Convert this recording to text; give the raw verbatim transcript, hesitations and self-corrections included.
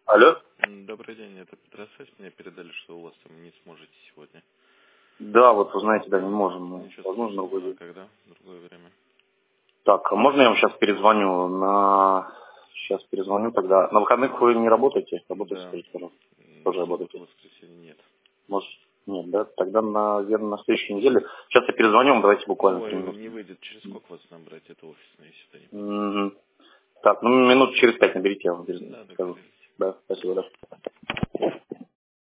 Алло? Добрый день, это Петросвязь. Мне передали, что у вас там не сможете сегодня. Да, вот вы знаете, да, не можем. Но Ничего возможно, страшного, другой а день. когда? В другое время. Так, а можно я вам сейчас перезвоню на... Сейчас перезвоню тогда. На выходных вы не работаете? Работаете, Да. скажите, пожалуйста. М, Тоже Субботу, работаете? воскресенье нет. Может, нет, да? Тогда, наверное, на следующей неделе. Сейчас я перезвоню вам, давайте буквально три Ой, минуты. не выйдет. Через сколько вас набрать? Это офисное, если это не поздно. Мгм. Так, ну минут через пять наберите, я вам перезвоню, Да, скажу. договорились. Да, спасибо, да.